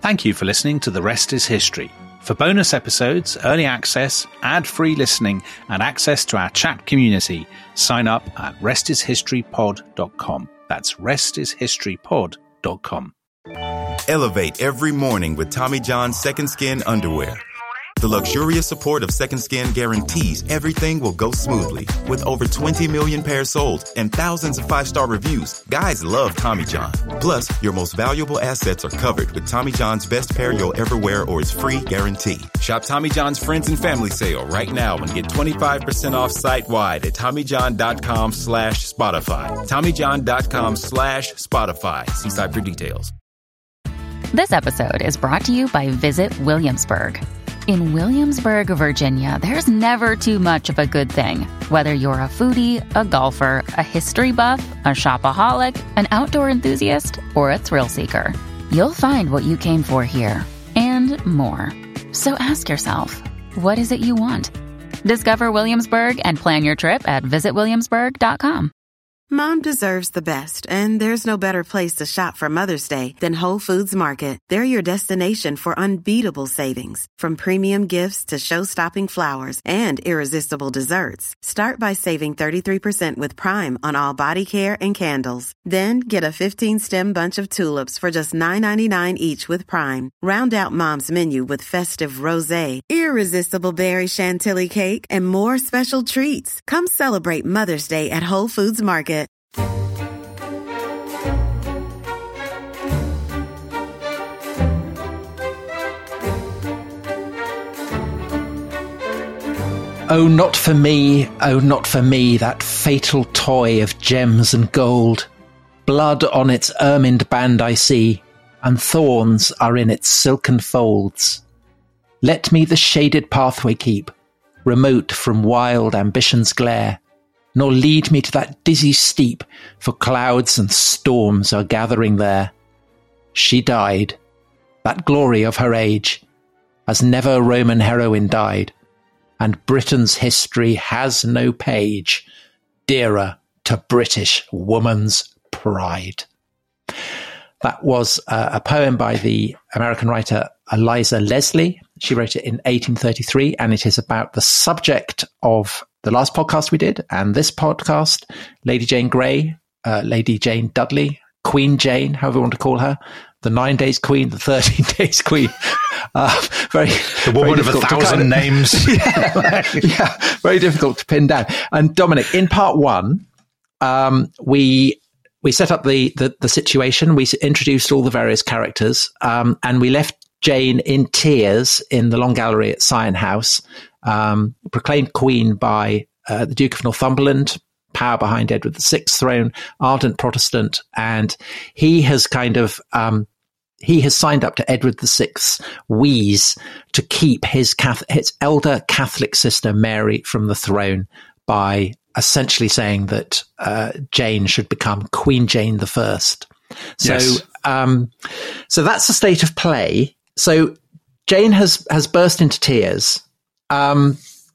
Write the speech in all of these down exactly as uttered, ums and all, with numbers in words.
Thank you for listening to The Rest is History. For bonus episodes, early access, ad-free listening, and access to our chat community, sign up at rest is history pod dot com. That's rest is history pod dot com. Elevate every morning with Tommy John's Second Skin underwear. The luxurious support of Second Skin guarantees everything will go smoothly. With over twenty million pairs sold and thousands of five-star reviews, guys love Tommy John. Plus, your most valuable assets are covered with Tommy John's best pair you'll ever wear or its free guarantee. Shop Tommy John's Friends and Family Sale right now and get twenty-five percent off site-wide at TommyJohn.com slash Spotify. TommyJohn.com slash Spotify. See site for details. This episode is brought to you by Visit Williamsburg. In Williamsburg, Virginia, there's never too much of a good thing. Whether you're a foodie, a golfer, a history buff, a shopaholic, an outdoor enthusiast, or a thrill seeker, you'll find what you came for here and more. So ask yourself, what is it you want? Discover Williamsburg and plan your trip at visit williamsburg dot com. Mom deserves the best, and there's no better place to shop for Mother's Day than Whole Foods Market. They're your destination for unbeatable savings, from premium gifts to show-stopping flowers and irresistible desserts. Start by saving thirty-three percent with Prime on all body care and candles. Then get a fifteen-stem bunch of tulips for just nine ninety-nine each with Prime. Round out Mom's menu with festive rosé, irresistible berry chantilly cake, and more special treats. Come celebrate Mother's Day at Whole Foods Market. Oh, not for me, oh, not for me, that fatal toy of gems and gold. Blood on its ermined band I see, and thorns are in its silken folds. Let me the shaded pathway keep, remote from wild ambition's glare, nor lead me to that dizzy steep, for clouds and storms are gathering there. She died, that glory of her age, as never Roman heroine died, and Britain's history has no page dearer to British woman's pride. That was uh, a poem by the American writer Eliza Leslie. She wrote it in eighteen thirty-three, and it is about the subject of the last podcast we did and this podcast, Lady Jane Grey, uh, Lady Jane Dudley, Queen Jane, however you want to call her, the nine days queen, the thirteen days queen. Uh, very, the woman of a thousand kind of, names. yeah, yeah, very difficult to pin down. And Dominic, in part one, um, we we set up the, the the situation. We introduced all the various characters, um, and we left Jane in tears in the Long Gallery at Sion House, um, proclaimed queen by uh, the Duke of Northumberland, power behind Edward the Sixth's throne, ardent Protestant, and he has kind of um, he has signed up to Edward the Sixth's wheeze to keep his Catholic, his elder Catholic sister Mary from the throne by essentially saying that uh, Jane should become Queen Jane the First. So, yes. um, so that's the state of play. So Jane has has burst into tears. Um,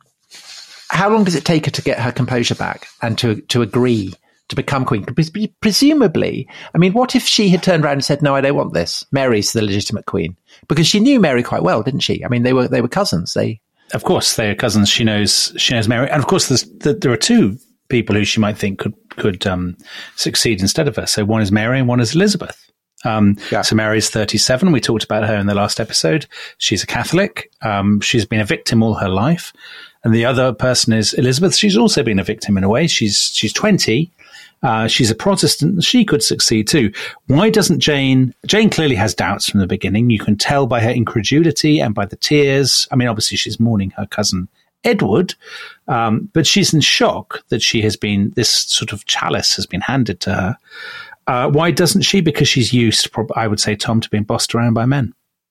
how long does it take her to get her composure back and to to agree to become queen? Presumably, I mean, what if she had turned around and said, "No, I don't want this. Mary's the legitimate queen," because she knew Mary quite well, didn't she? I mean, they were they were cousins. They, of course, they are cousins. She knows she knows Mary, and of course, there's, there are two people who she might think could could um, succeed instead of her. So one is Mary, and one is Elizabeth. Um, yeah. So Mary's thirty-seven. We talked about her in the last episode. She's a Catholic. Um, she's been a victim all her life. And the other person is Elizabeth. She's also been a victim in a way. She's she's twenty. Uh, she's a Protestant. She could succeed too. Why doesn't Jane? Jane clearly has doubts from the beginning. You can tell by her incredulity and by the tears. I mean, obviously she's mourning her cousin Edward, um, but she's in shock that she has been, this sort of chalice has been handed to her. Uh, why doesn't she? Because she's used, I would say, Tom, to being bossed around by men.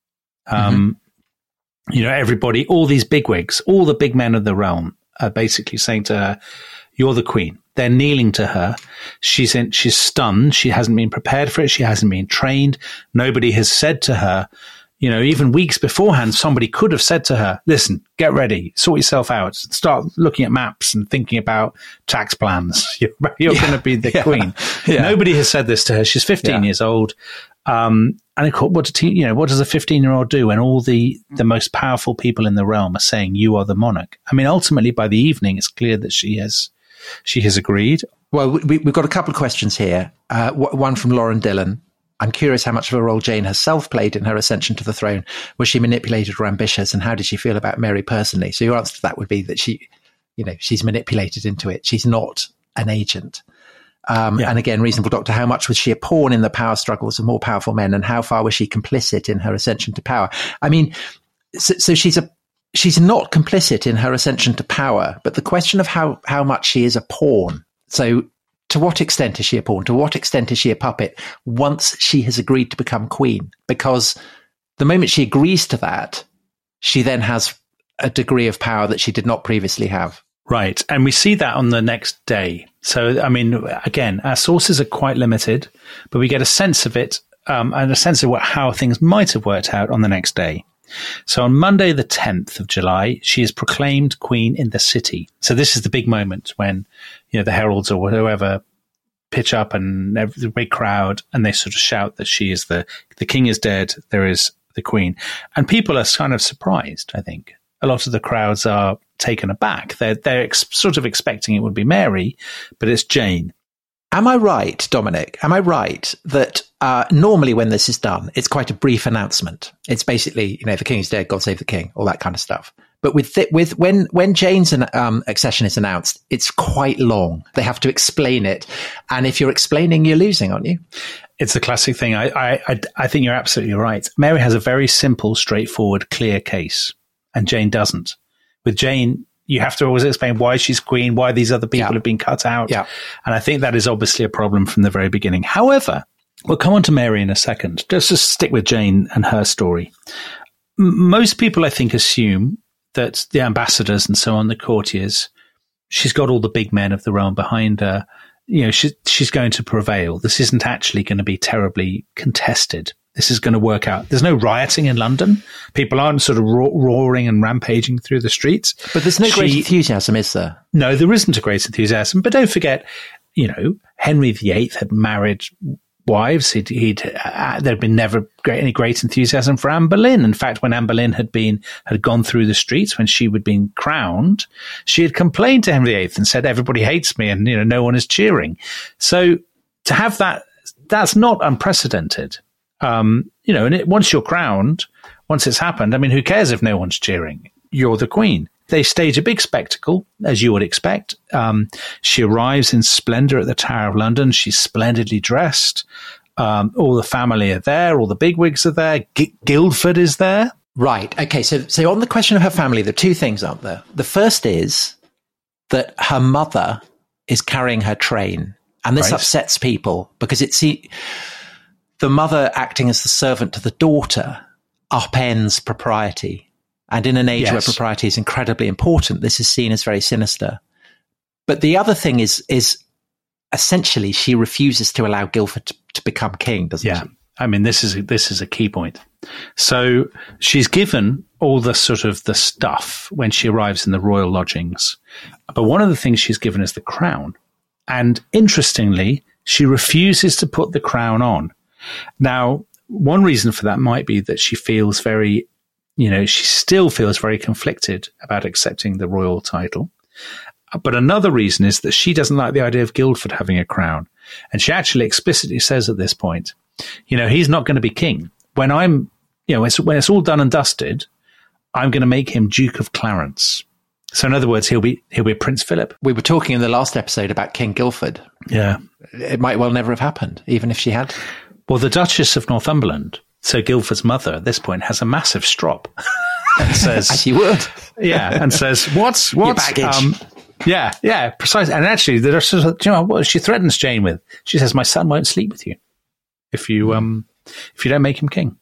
Um, mm-hmm. You know, everybody, all these bigwigs, all the big men of the realm are basically saying to her, "You're the queen." They're kneeling to her. She's in, she's stunned. She hasn't been prepared for it. She hasn't been trained. Nobody has said to her, you know, even weeks beforehand, somebody could have said to her, "Listen, get ready, sort yourself out, start looking at maps and thinking about tax plans. You're, you're yeah, going to be the yeah, queen." Yeah. Nobody has said this to her. She's fifteen yeah. years old. Um, and of course, what, do, you know, what does a fifteen-year-old do when all the, the most powerful people in the realm are saying, you are the monarch? I mean, ultimately, by the evening, it's clear that she has she has agreed. Well, we, we've got a couple of questions here. Uh, one from Lauren Dillon. I'm curious how much of a role Jane herself played in her ascension to the throne. Was she manipulated or ambitious? And how did she feel about Mary personally? So your answer to that would be that she, you know, she's manipulated into it. She's not an agent. Um, yeah. And again, Reasonable Doctor, how much was she a pawn in the power struggles of more powerful men? And how far was she complicit in her ascension to power? I mean, so, so she's a, she's not complicit in her ascension to power, but the question of how, how much she is a pawn. So, to what extent is she a pawn? To what extent is she a puppet once she has agreed to become queen? Because the moment she agrees to that, she then has a degree of power that she did not previously have. Right. And we see that on the next day. So, I mean, again, our sources are quite limited, but we get a sense of it um, and a sense of what, how things might have worked out on the next day. So on Monday, the tenth of July, she is proclaimed queen in the city. So this is the big moment when, you know, the heralds or whoever pitch up and the big crowd and they sort of shout that she is the, the king is dead. There is the queen. And people are kind of surprised, I think. A lot of the crowds are taken aback. They're, they're ex- sort of expecting it would be Mary, but it's Jane. Am I right, Dominic? Am I right that uh, normally when this is done, it's quite a brief announcement? It's basically, you know, the king is dead, God save the king, all that kind of stuff. But with th- with when when Jane's an, um, accession is announced, it's quite long. They have to explain it, and if you're explaining, you're losing, aren't you? It's the classic thing. I I I think you're absolutely right. Mary has a very simple, straightforward, clear case, and Jane doesn't. With Jane, you have to always explain why she's queen, why these other people yeah. have been cut out. Yeah. And I think that is obviously a problem from the very beginning. However, we'll come on to Mary in a second. Just to stick with Jane and her story. M- most people, I think, assume that the ambassadors and so on, the courtiers, she's got all the big men of the realm behind her. You know, she, she's going to prevail. This isn't actually going to be terribly contested. This is going to work out. There's no rioting in London. People aren't sort of ro- roaring and rampaging through the streets. But there's no she, great enthusiasm, is there? No, there isn't a great enthusiasm. But don't forget, you know, Henry the Eighth had married wives. He'd, he'd uh, there'd been never great, any great enthusiasm for Anne Boleyn. In fact, when Anne Boleyn had been had gone through the streets when she had been crowned, she had complained to Henry the Eighth and said, "Everybody hates me, and you know, no one is cheering." So to have that, that's not unprecedented. Um, you know, and it, once you're crowned, once it's happened, I mean, who cares if no one's cheering? You're the queen. They stage a big spectacle, as you would expect. Um, she arrives in splendor at the Tower of London. She's splendidly dressed. Um, all the family are there. All the bigwigs are there. G- Guildford is there. Right. Okay. So, so on the question of her family, there are two things, aren't there? The first is that her mother is carrying her train, and this right. upsets people because it's see, the mother acting as the servant to the daughter upends propriety. And in an age yes. where propriety is incredibly important, this is seen as very sinister. But the other thing is, is essentially she refuses to allow Guildford to, to become king, doesn't yeah. she? I mean, this is, a, this is a key point. So she's given all the sort of the stuff when she arrives in the royal lodgings. But one of the things she's given is the crown. And interestingly, she refuses to put the crown on. Now, one reason for that might be that she feels very, you know, she still feels very conflicted about accepting the royal title. But another reason is that she doesn't like the idea of Guildford having a crown. And she actually explicitly says at this point, you know, he's not going to be king. When I'm, you know, when it's, when it's all done and dusted, I'm going to make him Duke of Clarence. So in other words, he'll be he'll be Prince Philip. We were talking in the last episode about King Guildford. Yeah. It might well never have happened, even if she had. Well, the Duchess of Northumberland, so Guildford's mother at this point, has a massive strop and says, as you would, yeah, and says, "What's what's um, yeah, yeah, precisely." And actually, the Duchess, you know, what she threatens Jane with? She says, "My son won't sleep with you if you um if you don't make him king."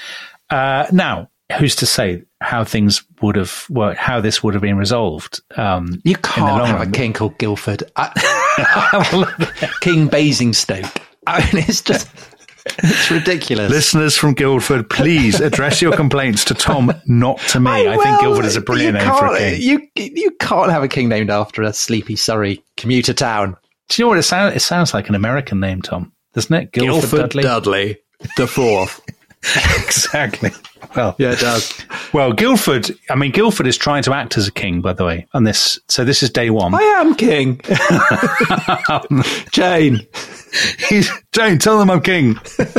Uh, now, who's to say how things would have worked, how this would have been resolved? Um, you can't have run. a king called Guildford, I, King Basingstoke. I mean, it's just. It's ridiculous. Listeners from Guildford, please address your complaints to Tom, not to me. I, I think Guildford is a brilliant name for a king. You, you can't have a king named after a sleepy Surrey commuter town. Do you know what it sounds? It sounds like an American name, Tom, doesn't it? Guildford, Guildford Dudley. Dudley. the fourth. Exactly. Well, yeah, it does. Well, Guildford, I mean, Guildford is trying to act as a king, by the way, on this. So this is day one. I am king. Jane. He's, Jane, tell them I'm king.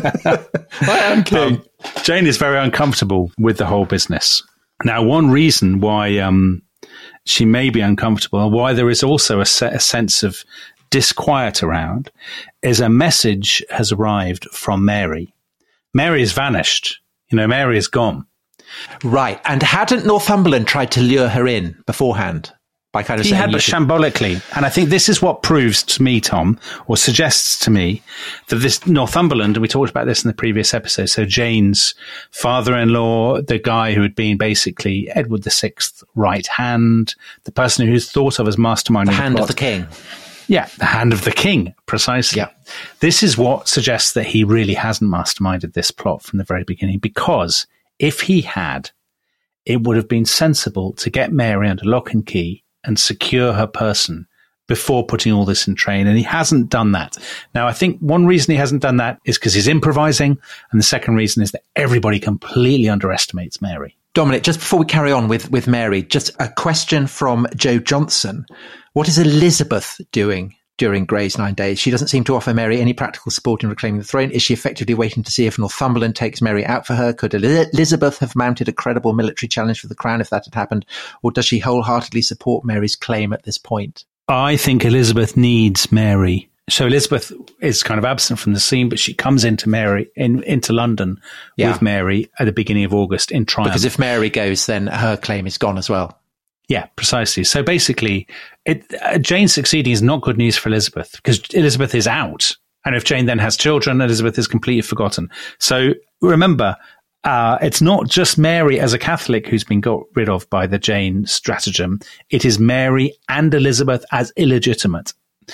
I am king. Um, Jane is very uncomfortable with the whole business. Now, one reason why um, she may be uncomfortable, and why there is also a, se- a sense of disquiet around, is a message has arrived from Mary. Mary has vanished. You know, Mary is gone. Right. And hadn't Northumberland tried to lure her in beforehand? By kind of he saying had, but should... shambolically. And I think this is what proves to me, Tom, or suggests to me, that this Northumberland, and we talked about this in the previous episode, so Jane's father-in-law, the guy who had been basically Edward the Sixth's right hand, the person who's thought of as masterminding the hand the of the king. Yeah, the hand of the king, precisely. Yeah. This is what suggests that he really hasn't masterminded this plot from the very beginning, because if he had, it would have been sensible to get Mary under lock and key and secure her person before putting all this in train. And he hasn't done that. Now, I think one reason he hasn't done that is because he's improvising. And the second reason is that everybody completely underestimates Mary. Dominic, just before we carry on with, with Mary, just a question from Joe Johnson. What is Elizabeth doing during Grey's Nine Days? She doesn't seem to offer Mary any practical support in reclaiming the throne. Is she effectively waiting to see if Northumberland takes Mary out for her? Could Elizabeth have mounted a credible military challenge for the crown if that had happened? Or does she wholeheartedly support Mary's claim at this point? I think Elizabeth needs Mary. So Elizabeth is kind of absent from the scene, but she comes into Mary in, into London yeah. with Mary at the beginning of August in triumph. Because if Mary goes, then her claim is gone as well. Yeah, precisely. So basically, it, uh, Jane succeeding is not good news for Elizabeth, because Elizabeth is out. And if Jane then has children, Elizabeth is completely forgotten. So remember, uh, it's not just Mary as a Catholic who's been got rid of by the Jane stratagem. It is Mary and Elizabeth as illegitimate.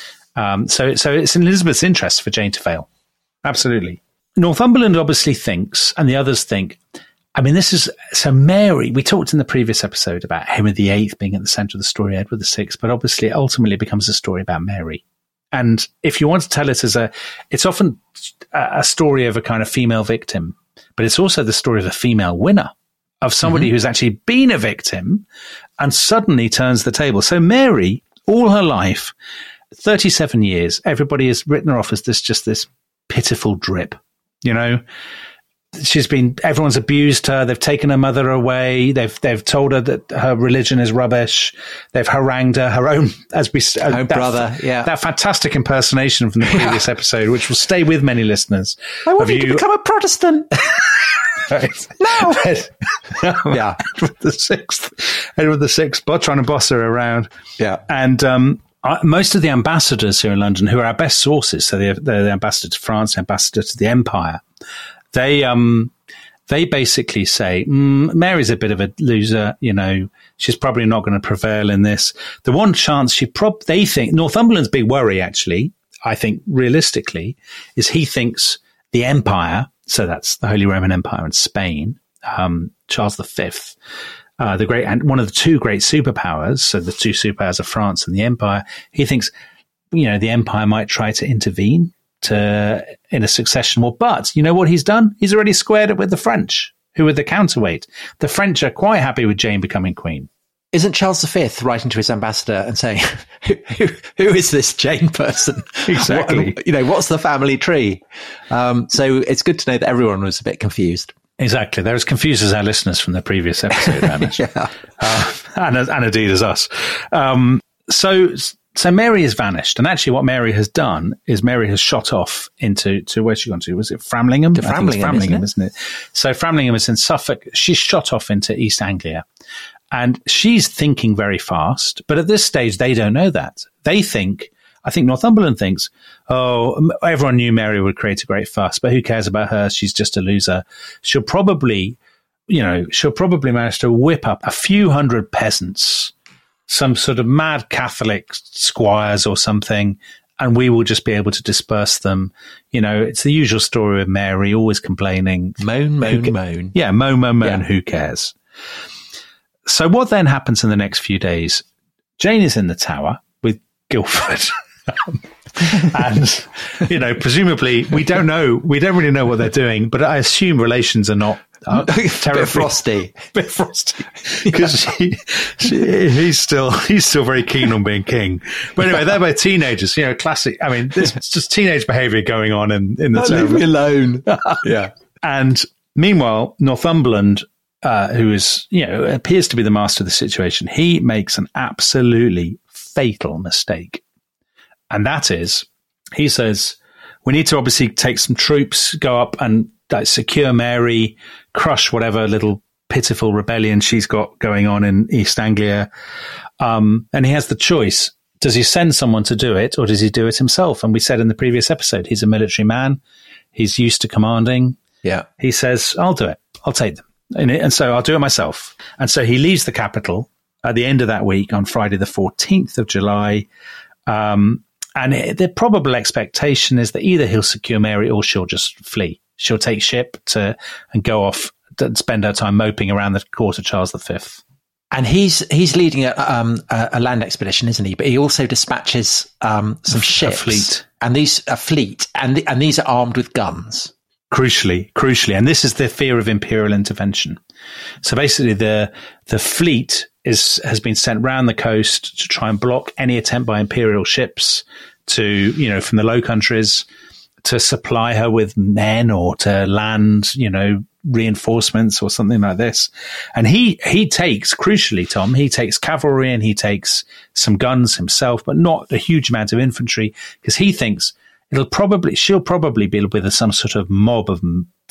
Um, so, so it's in Elizabeth's interest for Jane to fail. Absolutely. Northumberland obviously thinks, and the others think, I mean, this is, so Mary, we talked in the previous episode about Henry the Eighth being at the centre of the story, Edward the Sixth, but obviously it ultimately becomes a story about Mary. And if you want to tell it as a, it's often a story of a kind of female victim, but it's also the story of a female winner, of somebody mm-hmm. who's actually been a victim and suddenly turns the table. So Mary, all her life, thirty-seven years, everybody has written her off as this, just this pitiful drip, you know? She's been, everyone's abused her. They've taken her mother away. They've, they've told her that her religion is rubbish. They've harangued her, her own, as we, her uh, that, brother. Yeah. That fantastic impersonation from the previous yeah. episode, which will stay with many listeners. I want you to become a Protestant. Right. No. no. Yeah. Edward the Sixth, Edward the Sixth, but trying to boss her around. Yeah. And, um, I, most of the ambassadors here in London, who are our best sources, so they're, they're the ambassador to France, the ambassador to the Empire, They um they basically say mm, Mary's a bit of a loser, you know. She's probably not going to prevail in this. The one chance she prob they think Northumberland's big worry, actually, I think realistically, is he thinks the Empire, so that's the Holy Roman Empire in Spain, um, Charles the Fifth, uh, the great and one of the two great superpowers, so the two superpowers of France and the Empire. He thinks, you know, the Empire might try to intervene. To, in a succession war. But you know what he's done? He's already squared it with the French, who are the counterweight. The French are quite happy with Jane becoming queen. Isn't Charles the Fifth writing to his ambassador and saying, who, who, who is this Jane person? Exactly. What, you know, what's the family tree? Um, so it's good to know that everyone was a bit confused. Exactly. They're as confused as our listeners from the previous episode, Hamish. yeah. uh, and, and indeed as us. Um, so... So Mary has vanished, and actually, what Mary has done is Mary has shot off into to where's she gone to? Was it Framlingham? To Framlingham, Framlingham, isn't it? isn't it? So Framlingham is in Suffolk. She's shot off into East Anglia, and she's thinking very fast. But at this stage, they don't know that. They think, I think Northumberland thinks, oh, everyone knew Mary would create a great fuss, but who cares about her? She's just a loser. She'll probably, you know, she'll probably manage to whip up a few hundred peasants, some sort of mad Catholic squires or something, and we will just be able to disperse them. You know, it's the usual story of Mary, always complaining. Moan, moan, ca- moan. Yeah, moan, moan, moan, yeah. Who cares? So what then happens in the next few days? Jane is in the Tower with Guildford. And, you know, presumably we don't know, we don't really know what they're doing, but I assume relations are not uh, a bit frosty. A bit frosty. Because she, she, he's still, he's still very keen on being king. But anyway, they're both teenagers, you know, classic. I mean, there's just teenage behavior going on in, in the Leave me alone. Yeah. And meanwhile, Northumberland, uh, who is, you know, appears to be the master of the situation, he makes an absolutely fatal mistake. And that is, he says, we need to obviously take some troops, go up and uh, secure Mary, crush whatever little pitiful rebellion she's got going on in East Anglia. Um, and he has the choice. Does he send someone to do it, or does he do it himself? And we said in the previous episode, he's a military man. He's used to commanding. Yeah. He says, I'll do it. I'll take them. And, and so I'll do it myself. And so he leaves the capital at the end of that week on Friday, the fourteenth of July. Um, and it, the probable expectation is that either he'll secure Mary or she'll just flee. She'll take ship to and go off and spend her time moping around the court of Charles the Fifth. And he's he's leading a, um, a, a land expedition, isn't he? But he also dispatches um, some a, ships, a fleet, and these a fleet, and the, and these are armed with guns. Crucially, crucially, and this is the fear of imperial intervention. So basically, the the fleet is has been sent round the coast to try and block any attempt by imperial ships to, you know, from the Low Countries to supply her with men or to land, you know, reinforcements or something like this. And he he takes, crucially, Tom, he takes cavalry and he takes some guns himself, but not a huge amount of infantry, because he thinks it'll probably, she'll probably be with some sort of mob of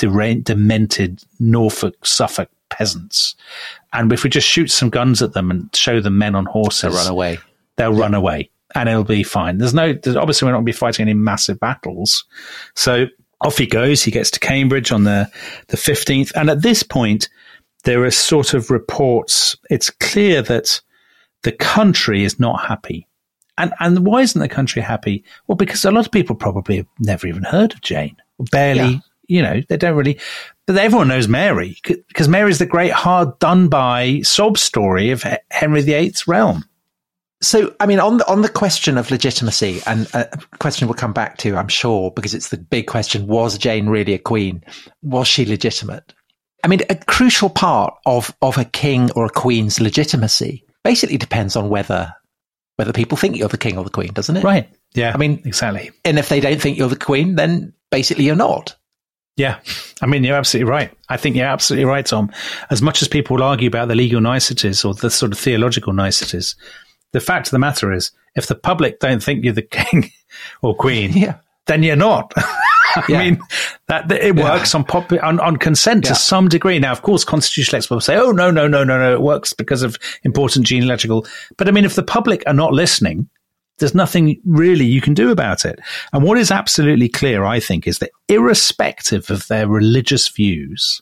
demented Norfolk, Suffolk peasants. And if we just shoot some guns at them and show them men on horses, they'll run away. They'll yeah. run away and it'll be fine. There's no, there's, obviously we're not going to be fighting any massive battles. So off he goes. He gets to Cambridge on the, the fifteenth. And at this point, there are sort of reports. It's clear that the country is not happy. And and why isn't the country happy? Well, because a lot of people probably have never even heard of Jane. Barely, yeah. you know, they don't really. But everyone knows Mary, because Mary's the great hard done by sob story of Henry the Eighth's realm. So, I mean, on the, on the question of legitimacy, and a question we'll come back to, I'm sure, because it's the big question, was Jane really a queen? Was she legitimate? I mean, a crucial part of, of a king or a queen's legitimacy basically depends on whether whether people think you're the king or the queen, doesn't it? Right. Yeah. I mean, exactly. And if they don't think you're the queen, then basically you're not. Yeah. I mean, you're absolutely right. I think you're absolutely right, Tom. As much as people will argue about the legal niceties or the sort of theological niceties, the fact of the matter is, if the public don't think you're the king or queen, yeah. then you're not. I yeah. mean, that, that it works yeah. on, pop, on on consent yeah. to some degree. Now, of course, constitutional experts will say, "Oh, no, no, no, no, no, it works because of important genealogical." But I mean, if the public are not listening, there's nothing really you can do about it. And what is absolutely clear, I think, is that irrespective of their religious views,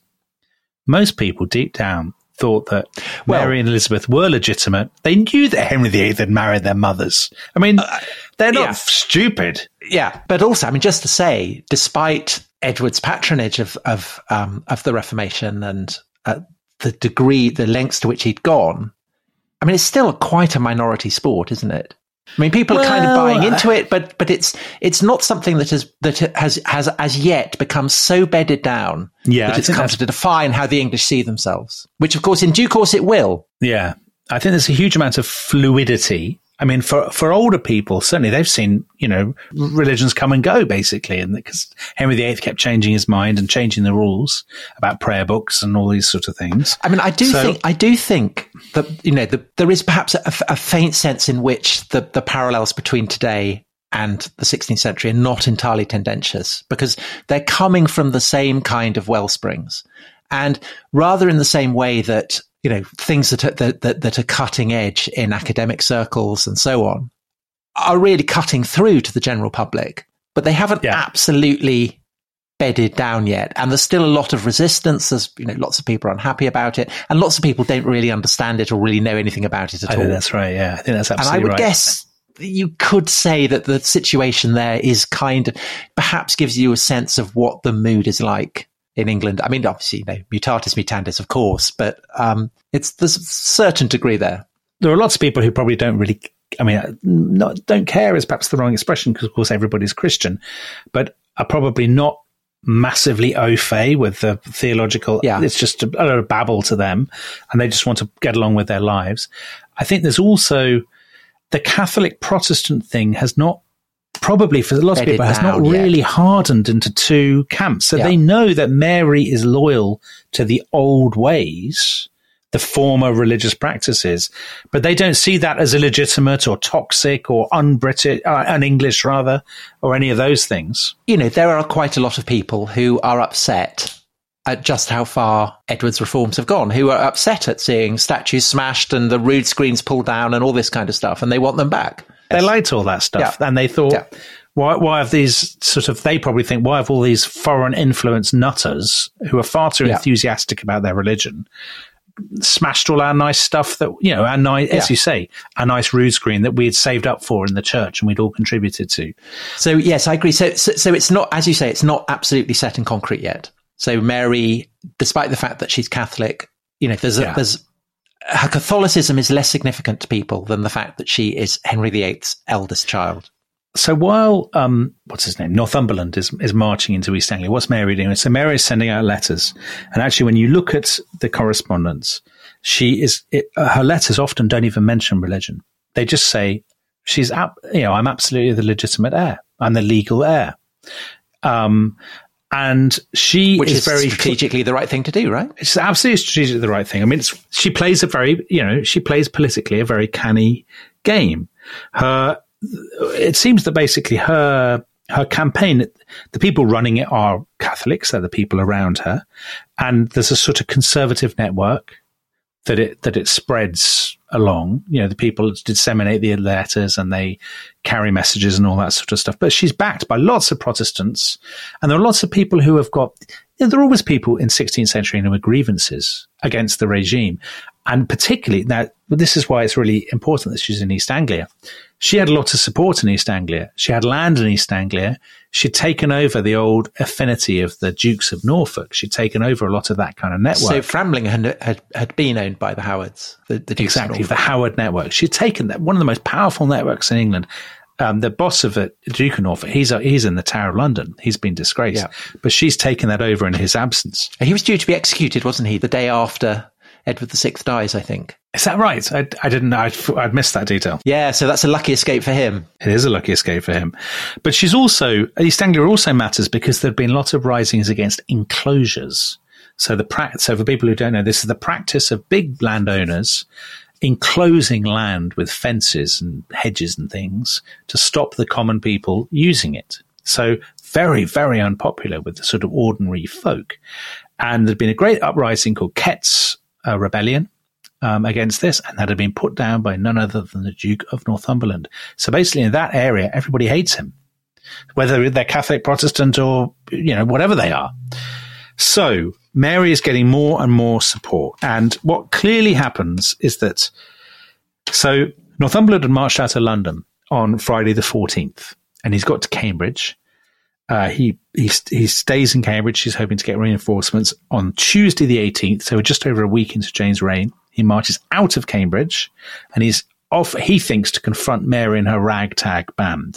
most people deep down thought that well, Mary and Elizabeth were legitimate. They knew that Henry the Eighth had married their mothers. I mean, uh, they're not yeah. stupid. Yeah, but also, I mean, just to say, despite Edward's patronage of of um, of the Reformation and uh, the degree, the lengths to which he'd gone, I mean, it's still quite a minority sport, isn't it? I mean, people well, are kind of buying into it, but but it's it's not something that has that has has as yet become so bedded down yeah, that it's come to define how the English see themselves. Which, of course, in due course, it will. Yeah, I think there's a huge amount of fluidity. I mean, for for older people, certainly they've seen, you know, religions come and go, basically, and because Henry the Eighth kept changing his mind and changing the rules about prayer books and all these sorts of things. I mean, I do so, think I do think that, you know, the, there is perhaps a, a faint sense in which the the parallels between today and the sixteenth century are not entirely tendentious, because they're coming from the same kind of wellsprings, and rather in the same way that, you know, things that are, that, that, that are cutting edge in academic circles and so on are really cutting through to the general public, but they haven't yeah. absolutely bedded down yet. And there's still a lot of resistance. There's, you know, lots of people are unhappy about it, and lots of people don't really understand it or really know anything about it at I all. Think that's right. Yeah, I think that's absolutely right. And I would right. guess you could say that the situation there is kind of, perhaps gives you a sense of what the mood is like in England. I mean, obviously, you know, mutatis mutandis, of course, but um, it's there's a certain degree there. There are lots of people who probably don't really I mean, not, don't care is perhaps the wrong expression because, of course, everybody's Christian, but are probably not massively au fait with the theological. Yeah. It's just a, a lot of babble to them, and they just want to get along with their lives. I think there's also the Catholic Protestant thing has not, probably for lots of people, has not really yet. hardened into two camps. So yeah. they know that Mary is loyal to the old ways, the former religious practices, but they don't see that as illegitimate or toxic or un-British, uh, un-English rather, or any of those things. You know, there are quite a lot of people who are upset at just how far Edward's reforms have gone, who are upset at seeing statues smashed and the rood screens pulled down and all this kind of stuff, and they want them back. They liked all that stuff, yeah. and they thought, yeah. why, why have these sort of, they probably think, why have all these foreign influence nutters who are far too yeah. enthusiastic about their religion smashed all our nice stuff that, you know, our nice, yeah. as you say, a nice rood screen that we had saved up for in the church and we'd all contributed to. So, yes, I agree. So, so, so it's not, as you say, it's not absolutely set in concrete yet. So Mary, despite the fact that she's Catholic, you know, there's, a, yeah. there's, her Catholicism is less significant to people than the fact that she is Henry the Eighth's eldest child. So while, um, what's his name, Northumberland is, is marching into East Anglia, what's Mary doing? So Mary is sending out letters. And actually, when you look at the correspondence, she is, it, uh, her letters often don't even mention religion. They just say, she's, ab- you know, I'm absolutely the legitimate heir. I'm the legal heir. Um, and she Which is, is very strategically the right thing to do, right? It's absolutely strategically the right thing. I mean, it's, she plays a very, you know, she plays politically a very canny game. Her, It seems that basically her her campaign, the people running it are Catholics, they're the people around her, and there's a sort of conservative network that it that it spreads along. You know, the people disseminate the letters and they carry messages and all that sort of stuff. But she's backed by lots of Protestants, and there are lots of people who have got. You know, there are always people in sixteenth century who have grievances against the regime. And particularly, now, this is why it's really important that she's in East Anglia. She had a lot of support in East Anglia. She had land in East Anglia. She'd taken over the old affinity of the Dukes of Norfolk. She'd taken over a lot of that kind of network. So Framlingham had, had, had been owned by the Howards. The, the Dukes exactly, of the Howard network. She'd taken that, one of the most powerful networks in England. Um, the boss of it, Duke of Norfolk, he's, he's in the Tower of London. He's been disgraced. Yeah. But she's taken that over in his absence. He was due to be executed, wasn't he, the day after Edward the Sixth dies, I think. Is that right? I, I didn't know. I'd, I'd missed that detail. Yeah, so that's a lucky escape for him. It is a lucky escape for him. But she's also, East Anglia also matters because there have been lots of risings against enclosures. So the pra- so for people who don't know, this is the practice of big landowners enclosing land with fences and hedges and things to stop the common people using it. So very, very unpopular with the sort of ordinary folk. And there'd been a great uprising called Kett's uh, Rebellion um, against this, and that had been put down by none other than the Duke of Northumberland. So basically in that area, everybody hates him, whether they're Catholic, Protestant, or, you know, whatever they are. So Mary is getting more and more support. And what clearly happens is that, so Northumberland had marched out of London on Friday the fourteenth, and he's got to Cambridge. Uh, he, he he stays in Cambridge. He's hoping to get reinforcements on Tuesday the eighteenth. So just over a week into Jane's reign, he marches out of Cambridge, and he's off. He thinks to confront Mary and her ragtag band.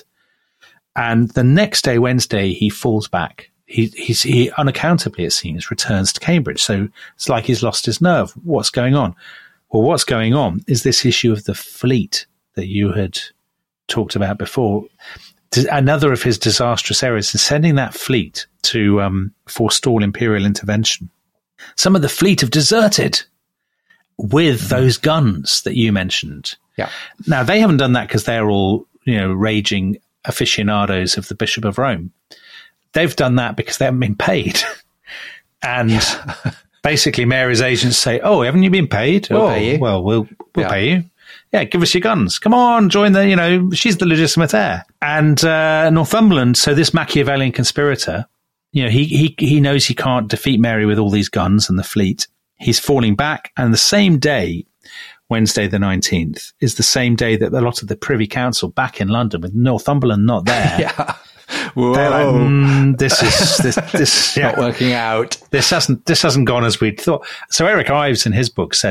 And the next day, Wednesday, he falls back. He he's, he unaccountably, it seems, returns to Cambridge. So it's like he's lost his nerve. What's going on? Well, what's going on is this issue of the fleet that you had talked about before. Another of his disastrous errors is sending that fleet to um, forestall imperial intervention. Some of the fleet have deserted with those guns that you mentioned. Yeah. Now, they haven't done that because they're all, you know, raging aficionados of the Bishop of Rome. They've done that because they haven't been paid. And yeah. basically Mary's agents say, oh, haven't you been paid? We'll oh, pay you. Well, we'll, we'll yeah. pay you. Yeah, give us your guns. Come on, join the, you know, she's the legitimate heir. And uh, Northumberland, so this Machiavellian conspirator, you know, he, he he knows he can't defeat Mary with all these guns and the fleet. He's falling back. And the same day, Wednesday the nineteenth, is the same day that a lot of the Privy Council back in London, with Northumberland not there. yeah. Whoa. They're like, mm, this is this this yeah. not working out. This hasn't this hasn't gone as we'd thought. So Eric Ives in his book says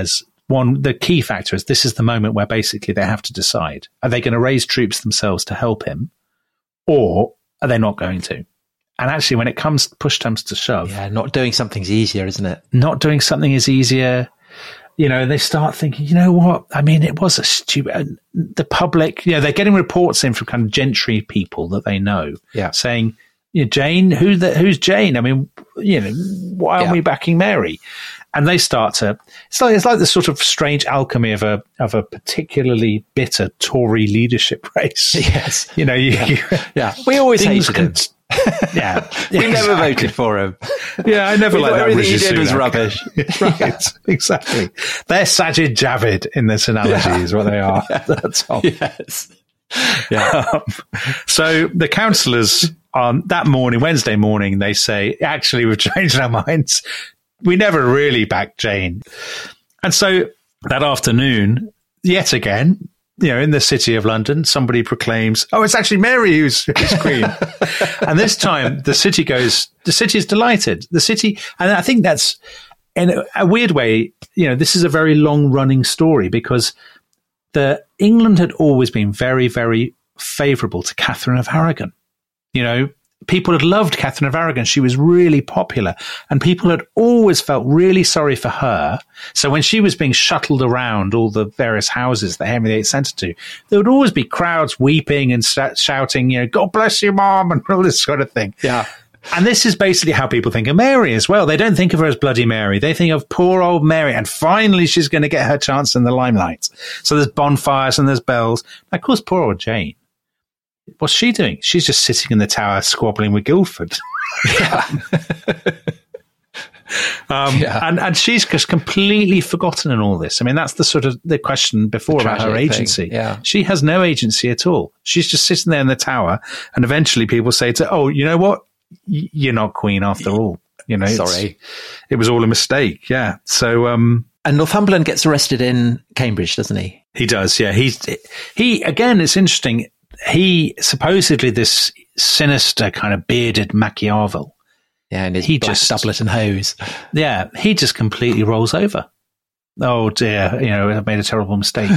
one, the key factor is this is the moment where basically they have to decide, are they going to raise troops themselves to help him, or are they not going to? And actually, when it comes, push comes to shove. Yeah, not doing something's easier, isn't it? Not doing something is easier. You know, they start thinking, you know what? I mean, it was a stupid, the public, you know, they're getting reports in from kind of gentry people that they know, yeah. saying, you know, Jane, who the, who's Jane? I mean, you know, why aren't yeah. we backing Mary? And they start to, it's like, it's like the sort of strange alchemy of a, of a particularly bitter Tory leadership race. Yes. You know, you, yeah. you, yeah. We always hated him. Yeah, we exactly. never voted for him. Yeah, I never liked that. Everything he did Sunak. was rubbish. Right, yeah. Exactly. They're Sajid Javid in this analogy, yeah. is what they are. Yeah. That's all. Yes. Yeah. Um, so the councillors on that morning, Wednesday morning, they say, actually, we've changed our minds. We never really backed Jane. And so that afternoon, yet again, you know, in the city of London, somebody proclaims, oh, it's actually Mary who's, who's queen. And this time the city goes, the city is delighted. The city, and I think that's, in a, a weird way, you know, this is a very long running story because the England had always been very, very favourable to Catherine of Aragon. You know, people had loved Catherine of Aragon. She was really popular and people had always felt really sorry for her. So when she was being shuttled around all the various houses that Henry the Eighth sent her to, there would always be crowds weeping and sh- shouting, you know, God bless you, Mom, and all this sort of thing. Yeah. And this is basically how people think of Mary as well. They don't think of her as Bloody Mary. They think of poor old Mary. And finally, she's going to get her chance in the limelight. So there's bonfires and there's bells. And of course, poor old Jane. What's she doing? She's just sitting in the tower squabbling with Guildford. Yeah. um, yeah. and, and she's just completely forgotten in all this. I mean, that's the sort of the question before about her agency. Yeah. She has no agency at all. She's just sitting there in the tower. And eventually people say to her, oh, you know what? Y- you're not queen after all. You know, sorry. It was all a mistake. Yeah. So, um, and Northumberland gets arrested in Cambridge, doesn't he? He does. Yeah. He's, he, again, it's interesting. He supposedly this sinister kind of bearded Machiavel. Yeah, and his he black just, doublet and hose. Yeah, he just completely rolls over. Oh dear, you know, I've made a terrible mistake.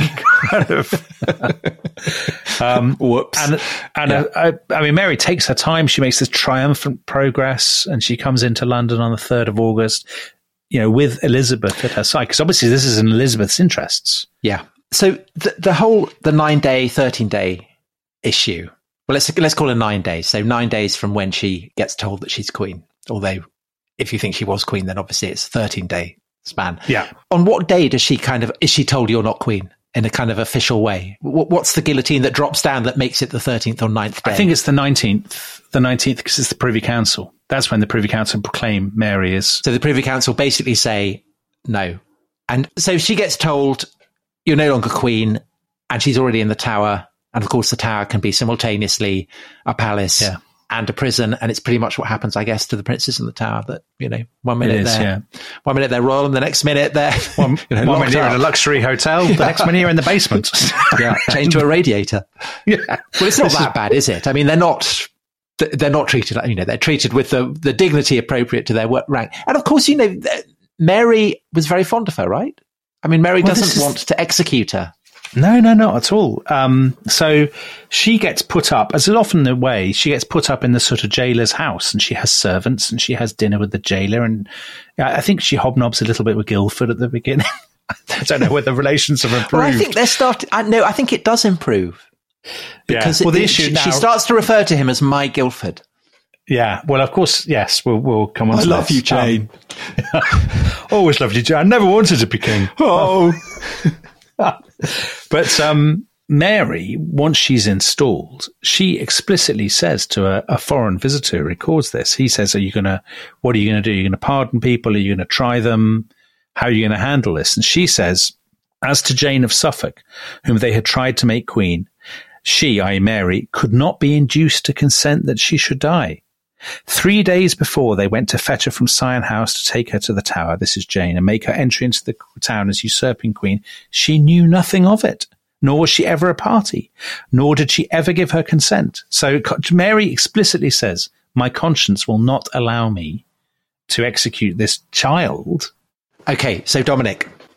um, Whoops. And, and yeah. uh, I, I mean, Mary takes her time. She makes this triumphant progress and she comes into London on the third of August, you know, with Elizabeth at her side. Because obviously this is in Elizabeth's interests. Yeah. So the, the whole, the nine day, thirteen day issue. Well, let's let's call it nine days. So nine days from when she gets told that she's queen. Although, if you think she was queen, then obviously it's a thirteen day span. Yeah. On what day does she kind of is she told you're not queen in a kind of official way? What, what's the guillotine that drops down that makes it the thirteenth or ninth day? I think it's the nineteenth. The nineteenth because it's the Privy Council. That's when the Privy Council proclaim Mary is. So the Privy Council basically say no, and so she gets told you're no longer queen, and she's already in the Tower. And of course, the Tower can be simultaneously a palace yeah. and a prison. And it's pretty much what happens, I guess, to the princes in the Tower that, you know, one minute is, they're, yeah. one minute they're royal and the next minute they're, one, you know, one minute you're in a luxury hotel, the next minute you're in the basement. yeah. Chained to a radiator. Yeah. Well, it's not that bad, is it? I mean, they're not, they're not treated like, you know, they're treated with the, the dignity appropriate to their rank. And of course, you know, Mary was very fond of her, right? I mean, Mary well, doesn't want is... to execute her. No, no, not at all. Um, so she gets put up, as is often the way, she gets put up in the sort of jailer's house and she has servants and she has dinner with the jailer. And I think she hobnobs a little bit with Guildford at the beginning. I don't know whether relations have improved. Well, I think they're starting, I, no, I think it does improve. Because yeah. well, it, the issue she, now, she starts to refer to him as my Guildford. Yeah, well, of course, yes, we'll, we'll come on I to love this. you, Jane. Um, always loved you, Jane. I never wanted to be king. Oh. But um, Mary, once she's installed, she explicitly says to a, a foreign visitor who records this, he says, are you going to, what are you going to do? Are you going to pardon people? Are you going to try them? How are you going to handle this? And she says, as to Jane of Suffolk, whom they had tried to make queen, she, that is. Mary, could not be induced to consent that she should die. Three days before they went to fetch her from Sion House to take her to the Tower, this is Jane, and make her entry into the town as usurping queen, she knew nothing of it, nor was she ever a party, nor did she ever give her consent. So Mary explicitly says, my conscience will not allow me to execute this child. Okay, so Dominic,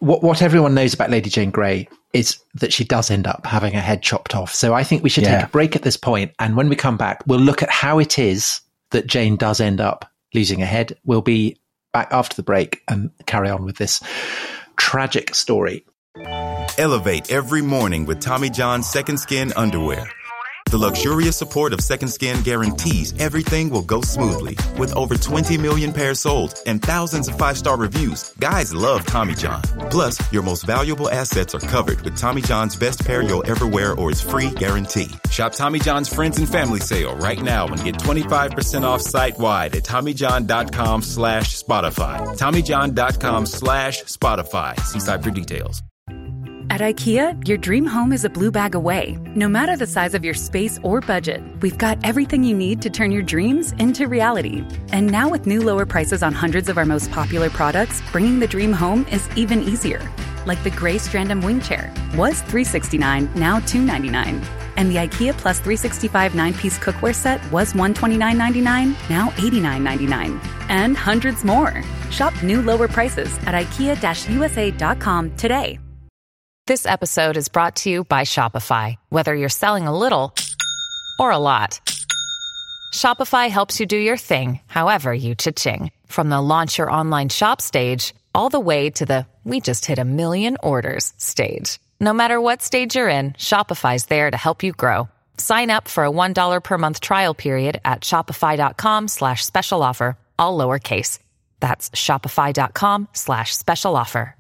what, what everyone knows about Lady Jane Grey is that she does end up having her head chopped off. So I think we should yeah. take a break at this point, and when we come back, we'll look at how it is that Jane does end up losing her head. We'll be back after the break and carry on with this tragic story. Elevate every morning with Tommy John's Second Skin underwear. The luxurious support of Second Skin guarantees everything will go smoothly. With over twenty million pairs sold and thousands of five-star reviews, guys love Tommy John. Plus, your most valuable assets are covered with Tommy John's best pair you'll ever wear or its free guarantee. Shop Tommy John's Friends and Family Sale right now and get twenty-five percent off site-wide at TommyJohn.com slash Spotify. TommyJohn.com slash Spotify. See site for details. At IKEA, your dream home is a blue bag away. No matter the size of your space or budget, we've got everything you need to turn your dreams into reality. And now with new lower prices on hundreds of our most popular products, bringing the dream home is even easier. Like the gray Strandom wing chair. Was three hundred sixty-nine dollars, now two hundred ninety-nine dollars. And the IKEA Plus three sixty-five nine-piece cookware set was one hundred twenty-nine dollars and ninety-nine cents, now eighty-nine dollars and ninety-nine cents. And hundreds more. Shop new lower prices at ikea U S A dot com today. This episode is brought to you by Shopify. Whether you're selling a little or a lot, Shopify helps you do your thing, however you cha-ching. From the launch your online shop stage, all the way to the we just hit a million orders stage. No matter what stage you're in, Shopify's there to help you grow. Sign up for a one dollar per month trial period at shopify.com slash special offer, all lowercase. That's shopify.com slash special offer.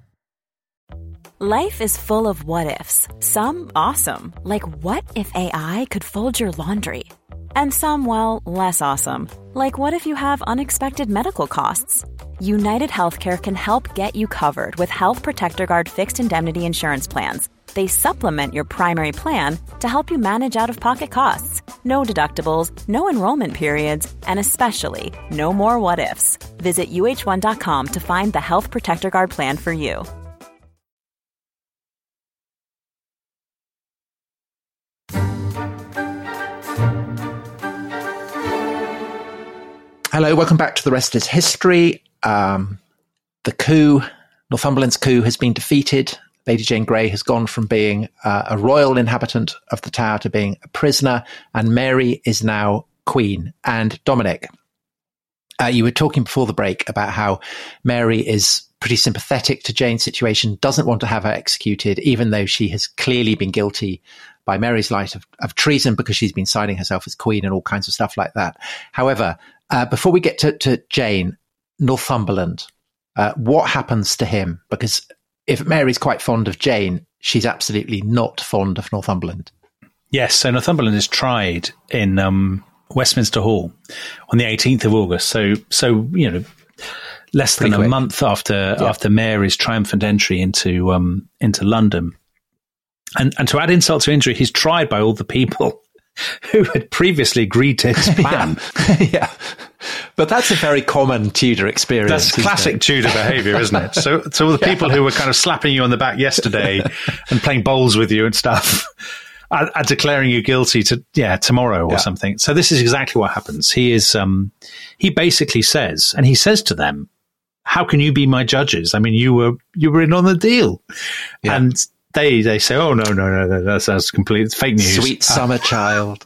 Life is full of what-ifs. Some awesome, like what if A I could fold your laundry? And some, well, less awesome, like what if you have unexpected medical costs? United Healthcare can help get you covered with Health Protector Guard fixed indemnity insurance plans. They supplement your primary plan to help you manage out-of-pocket costs. No deductibles, no enrollment periods, and especially no more what-ifs. Visit U H one dot com to find the Health Protector Guard plan for you. Hello, welcome back to The Rest is History. Um, the coup, Northumberland's coup, has been defeated. Lady Jane Grey has gone from being uh, a royal inhabitant of the Tower to being a prisoner, and Mary is now queen. And Dominic, uh, you were talking before the break about how Mary is pretty sympathetic to Jane's situation, doesn't want to have her executed, even though she has clearly been guilty by Mary's light of, of treason because she's been signing herself as queen and all kinds of stuff like that. However, uh, before we get to, to Jane, Northumberland, uh, what happens to him? Because if Mary's quite fond of Jane, she's absolutely not fond of Northumberland. Yes, so Northumberland is tried in um, Westminster Hall on the eighteenth of August. So, so you know, less Pretty than quick. a month after yeah. after Mary's triumphant entry into um, into London. And, and to add insult to injury, he's tried by all the people who had previously agreed to his plan. yeah. yeah. But that's a very common Tudor experience. That's classic it? Tudor behaviour, isn't it? So, so all the yeah. people who were kind of slapping you on the back yesterday and playing bowls with you and stuff are, are declaring you guilty to, yeah, tomorrow or yeah. something. So this is exactly what happens. He is, um, he basically says, and he says to them, how can you be my judges? I mean, you were, you were in on the deal. Yeah. And They they say, oh, no, no, no, no, that sounds complete. It's fake news. Sweet summer uh, child.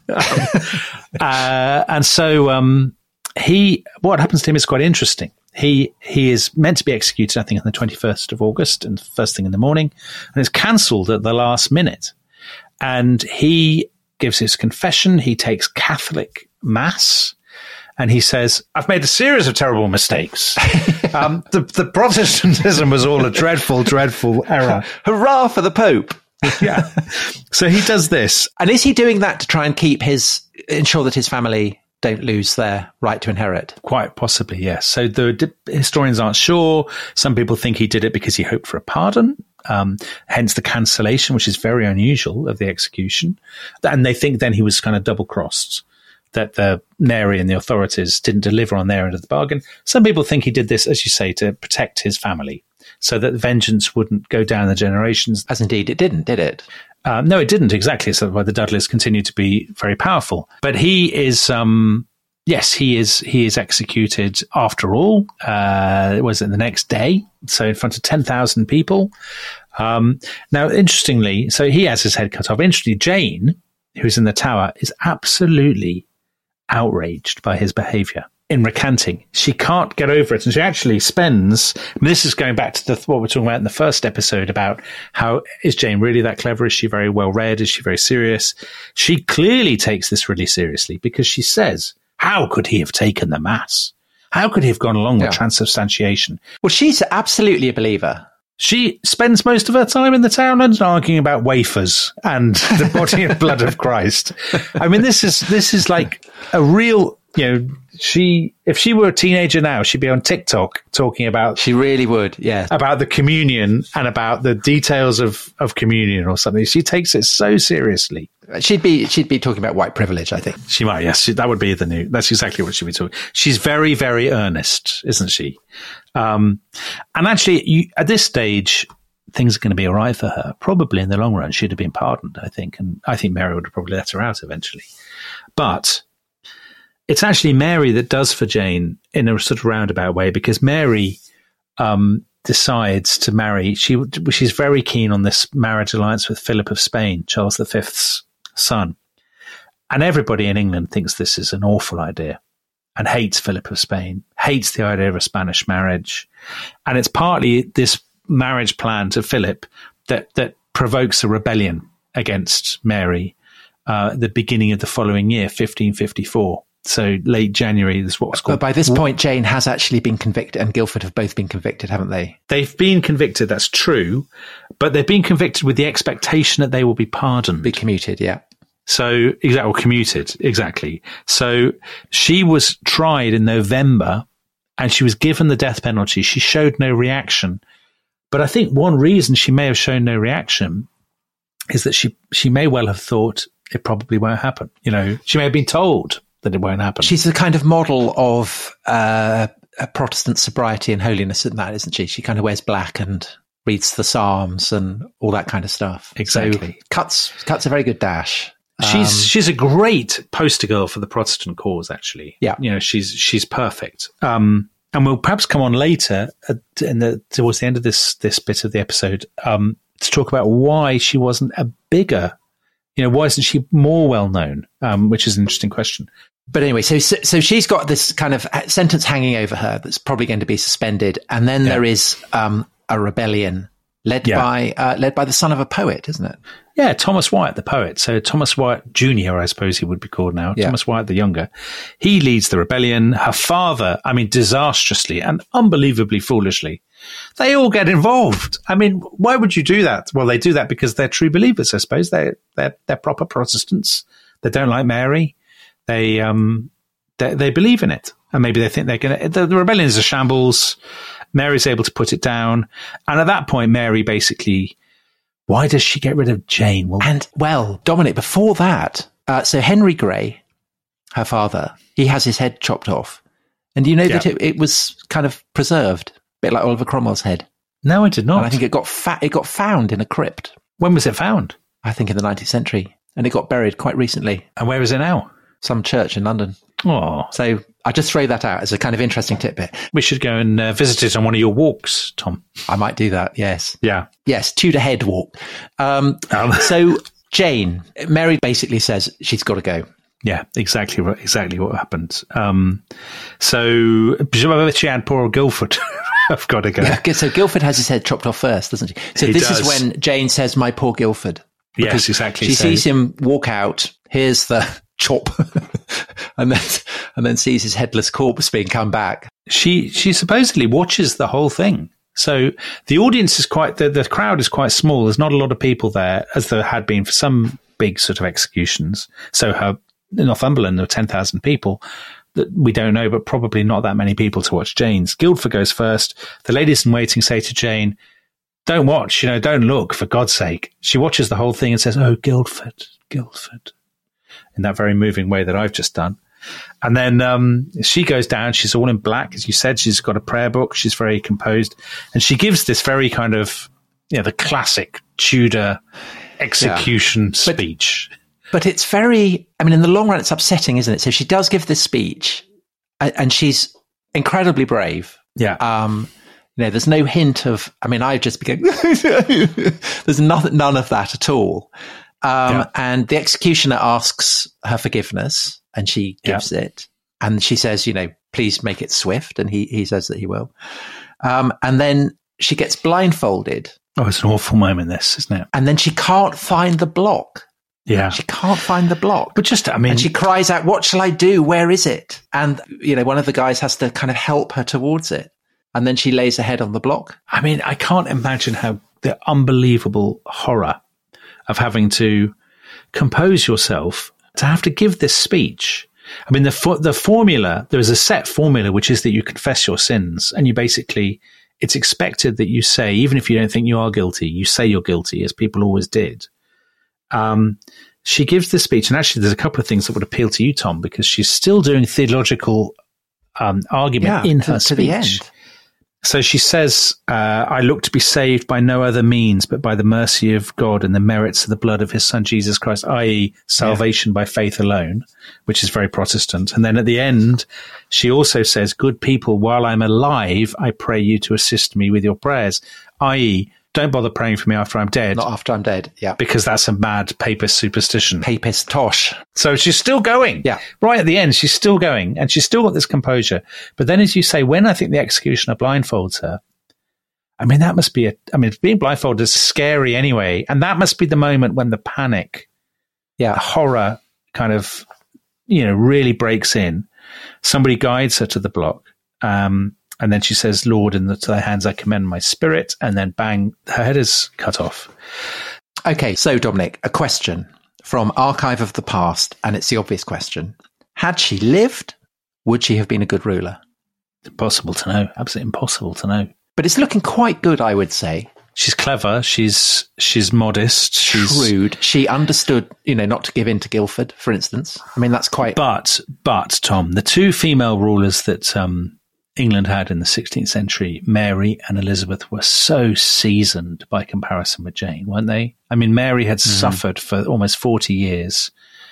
uh, and so um, he, what happens to him is quite interesting. He he is meant to be executed, I think, on the twenty-first of August and first thing in the morning, and is cancelled at the last minute. And he gives his confession. He takes Catholic mass. And he says, I've made a series of terrible mistakes. um, the, the Protestantism was all a dreadful, dreadful error. Hurrah for the Pope. yeah. So he does this. And is he doing that to try and keep his, ensure that his family don't lose their right to inherit? Quite possibly, yes. So the d- historians aren't sure. Some people think he did it because he hoped for a pardon. Um, hence the cancellation, which is very unusual, of the execution. And they think then he was kind of double-crossed, that the Mary and the authorities didn't deliver on their end of the bargain. Some people think he did this, as you say, to protect his family, so that vengeance wouldn't go down the generations. As indeed it didn't, did it? Uh, no, it didn't, exactly. So why the Dudleys continue to be very powerful. But he is um, yes, he is he is executed after all. Uh, was it the next day? So in front of ten thousand people. Um, now, interestingly, so he has his head cut off. Interestingly, Jane, who's in the tower, is absolutely outraged by his behaviour in recanting. She can't get over it, and she actually spends, I mean, this is going back to the, what we we're talking about in the first episode about how, is Jane really that clever? Is she very well read? Is she very serious? She clearly takes this really seriously, because she says, how could he have taken the mass? How could he have gone along yeah. with transubstantiation? Well, she's absolutely a believer. She spends most of her time in the town and arguing about wafers and the body and blood of Christ. I mean, this is this is like a real, you know, she, if she were a teenager now, she'd be on TikTok talking about... She really would, yeah. About the communion and about the details of, of communion or something. She takes it so seriously. She'd be she'd be talking about white privilege, I think. She might, yes. She, that would be the new... That's exactly what she'd be talking. She's very, very earnest, isn't she? Um, and actually, you, at this stage, things are going to be all right for her. Probably in the long run, she'd have been pardoned, I think. And I think Mary would have probably let her out eventually. But... it's actually Mary that does for Jane in a sort of roundabout way, because Mary um, decides to marry. She she's very keen on this marriage alliance with Philip of Spain, Charles the Fifth's son. And everybody in England thinks this is an awful idea and hates Philip of Spain, hates the idea of a Spanish marriage. And it's partly this marriage plan to Philip that, that provokes a rebellion against Mary uh, at the beginning of the following year, fifteen fifty-four. So late January, this is what's called. But by this point, Jane has actually been convicted, and Guildford have both been convicted, haven't they? They've been convicted, that's true, but they've been convicted with the expectation that they will be pardoned. Be commuted, yeah. So, exactly, or commuted, exactly. So she was tried in November, and she was given the death penalty. She showed no reaction. But I think one reason she may have shown no reaction is that she, she may well have thought it probably won't happen. You know, she may have been told that it won't happen. She's the kind of model of uh, a Protestant sobriety and holiness in that, isn't she? She kind of wears black and reads the Psalms and all that kind of stuff. Exactly. So cuts cuts a very good dash. She's um, she's a great poster girl for the Protestant cause, actually. Yeah. You know, she's she's perfect. Um, and we'll perhaps come on later at, in the, towards the end of this this bit of the episode um, to talk about why she wasn't a bigger, you know, why isn't she more well known? Um, which is an interesting question. But anyway, so, so so she's got this kind of sentence hanging over her that's probably going to be suspended, and then yeah. there is um, a rebellion led yeah. by uh, led by the son of a poet, isn't it? Yeah, Thomas Wyatt, the poet. So Thomas Wyatt Junior, I suppose he would be called now. Yeah. Thomas Wyatt the younger. He leads the rebellion. Her father, I mean, disastrously and unbelievably foolishly, they all get involved. I mean, why would you do that? Well, they do that because they're true believers, I suppose. They're they're, they're proper Protestants. They don't like Mary. They um they, they believe in it, and maybe they think they're going to. The, the rebellion is a shambles. Mary's able to put it down, and at that point, Mary basically. Why does she get rid of Jane? Well, and well, Dominic, before that, uh, so Henry Grey, her father, he has his head chopped off, and you know yeah. that it, it was kind of preserved, a bit like Oliver Cromwell's head. No, I did not. And I think it got fa- it got found in a crypt. When was it found? I think in the nineteenth century, and it got buried quite recently. And where is it now? Some church in London. Oh, so I just throw that out as a kind of interesting tidbit. We should go and uh, visit it on one of your walks, Tom. I might do that. Yes. Yeah. Yes. Tudor Head walk. Um, um. So Jane, Mary basically says she's got to go. Yeah, exactly. What exactly what happened. Um, so she had poor Guildford. I've got to go. Yeah, so Guildford has his head chopped off first, doesn't he? So he this does. is when Jane says, "My poor Guildford." Yes, exactly. She so. sees him walk out. Here's the chop, and then and then sees his headless corpse being come back. She she supposedly watches the whole thing. So the audience is quite the, the crowd is quite small. There's not a lot of people there, as there had been for some big sort of executions. So her in Northumberland there were ten thousand people that we don't know, but probably not that many people to watch Jane's. Guildford goes first. The ladies in waiting say to Jane, "Don't watch, you know, don't look, for God's sake." She watches the whole thing and says, "Oh, Guildford, Guildford," in that very moving way that I've just done. And then um, she goes down. She's all in black, as you said. She's got a prayer book. She's very composed. And she gives this very kind of, you know, the classic Tudor execution yeah. speech. But, But it's very, I mean, in the long run, it's upsetting, isn't it? So she does give this speech, and she's incredibly brave. Yeah. Um, you know, there's no hint of, I mean, I just became, there's nothing, none of that at all. Um, yeah. And the executioner asks her forgiveness, and she gives yeah. it. And she says, you know, please make it swift. And he, he says that he will. Um, and then she gets blindfolded. Oh, it's an awful moment, this, isn't it? And then she can't find the block. Yeah. She can't find the block. But just, I mean. And she cries out, what shall I do? Where is it? And, you know, one of the guys has to kind of help her towards it. And then she lays her head on the block. I mean, I can't imagine how the unbelievable horror of having to compose yourself to have to give this speech. I mean, the fo- the formula, there is a set formula, which is that you confess your sins, and you basically, it's expected that you say, even if you don't think you are guilty, you say you're guilty, as people always did. Um, she gives this speech, and actually there's a couple of things that would appeal to you, Tom, because she's still doing theological um, argument yeah, in to, her to speech. The end. So she says, uh, I look to be saved by no other means, but by the mercy of God and the merits of the blood of his son, Jesus Christ, that is salvation yeah. by faith alone, which is very Protestant. And then at the end, she also says, good people, while I'm alive, I pray you to assist me with your prayers, that is, don't bother praying for me after I'm dead. Not after I'm dead, yeah. Because that's a mad papist superstition. Papist tosh. So she's still going. Yeah. Right at the end, she's still going, and she's still got this composure. But then, as you say, when I think the executioner blindfolds her, I mean, that must be a, I mean, being blindfolded is scary anyway. And that must be the moment when the panic, yeah, the horror kind of, you know, really breaks in. Somebody guides her to the block. Um, And then she says, Lord, in the, to thy hands I commend my spirit. And then bang, her head is cut off. Okay, so Dominic, a question from Archive of the Past, and it's the obvious question. Had she lived, would she have been a good ruler? Impossible to know. Absolutely impossible to know. But it's looking quite good, I would say. She's clever. She's she's modest. She's shrewd. She understood, you know, not to give in to Guildford, for instance. I mean, that's quite... But, but Tom, the two female rulers that... um England had in the sixteenth century, Mary and Elizabeth, were so seasoned by comparison with Jane, weren't they? I mean, Mary had mm. suffered for almost forty years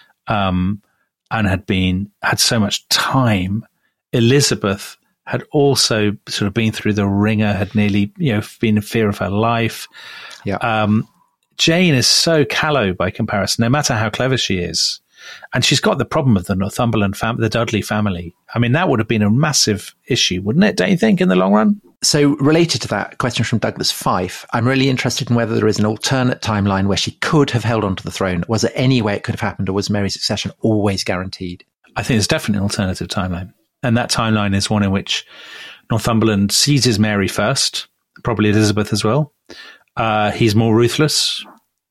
um, and had been had so much time. Elizabeth had also sort of been through the ringer, had nearly, you know, been in fear of her life. Yeah. Um, Jane is so callow by comparison, no matter how clever she is. And she's got the problem of the Northumberland family, the Dudley family. I mean, that would have been a massive issue, wouldn't it, don't you think, in the long run? So related to that question from Douglas Fife, I'm really interested in whether there is an alternate timeline where she could have held on to the throne. Was there any way it could have happened, or was Mary's succession always guaranteed? I think there's definitely an alternative timeline. And that timeline is one in which Northumberland seizes Mary first, probably Elizabeth as well. Uh, he's more ruthless.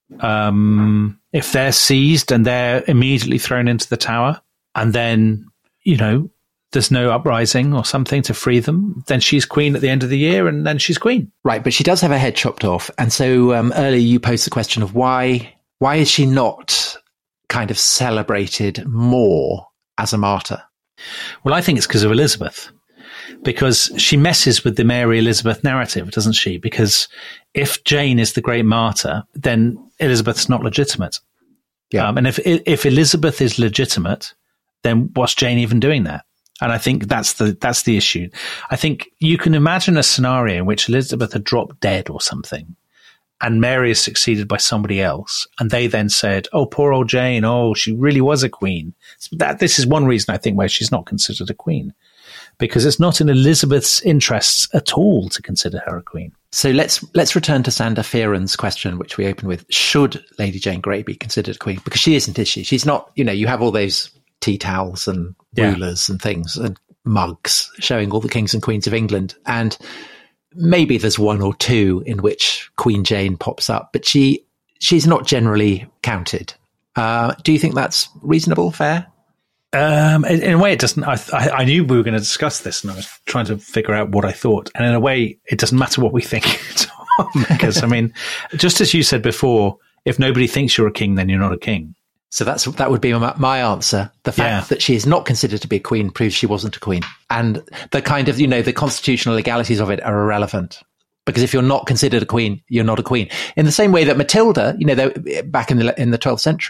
Um, if they're seized and they're immediately thrown into the tower, and then, you know, there's no uprising or something to free them, then she's queen at the end of the year, and then she's queen. Right, but she does have her head chopped off. And so um, earlier you posed the question of why, why is she not kind of celebrated more as a martyr? Well, I think it's because of Elizabeth. Because she messes with the Mary Elizabeth narrative, doesn't she? Because if Jane is the great martyr, then Elizabeth's not legitimate. Yeah. Um, and if if Elizabeth is legitimate, then what's Jane even doing there? And I think that's the that's the issue. I think you can imagine a scenario in which Elizabeth had dropped dead or something, and Mary is succeeded by somebody else, and they then said, "Oh, poor old Jane. Oh, she really was a queen." So that this is one reason I think why she's not considered a queen. Because it's not in Elizabeth's interests at all to consider her a queen. So let's let's return to Sander Fearon's question, which we opened with. Should Lady Jane Grey be considered a queen? Because she isn't, is she? She's not, you know, you have all those tea towels and rulers yeah. and things and mugs showing all the kings and queens of England. And maybe there's one or two in which Queen Jane pops up, but she she's not generally counted. Uh, do you think that's reasonable, fair? Um, in, in a way, it doesn't. I, I, I knew we were going to discuss this, and I was trying to figure out what I thought. And in a way, it doesn't matter what we think, because I mean, just as you said before, if nobody thinks you're a king, then you're not a king. So that's that would be my, my answer. The fact yeah. that she is not considered to be a queen proves she wasn't a queen, and the kind of you know the constitutional legalities of it are irrelevant. Because if you're not considered a queen, you're not a queen. In the same way that Matilda, you know, back in the in the twelfth century.